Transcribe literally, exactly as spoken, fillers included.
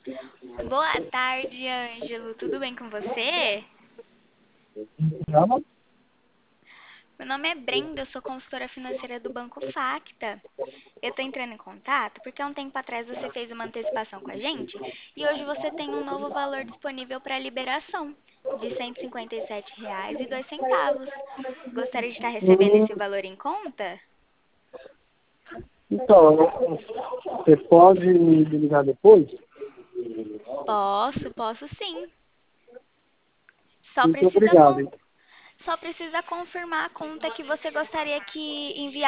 Boa tarde, Ângelo. Tudo bem com você? Chama? Meu nome é Brenda, eu sou consultora financeira do Banco Facta. Eu tô entrando em contato porque há um tempo atrás você fez uma antecipação com a gente e hoje você tem um novo valor disponível para liberação de cento e cinquenta e sete reais e dois centavos. Gostaria de estar recebendo Hum, esse valor em conta? então, você pode me ligar depois? Posso, posso sim. Só Muito precisa, con- obrigado. só precisa confirmar a conta que você gostaria que enviasse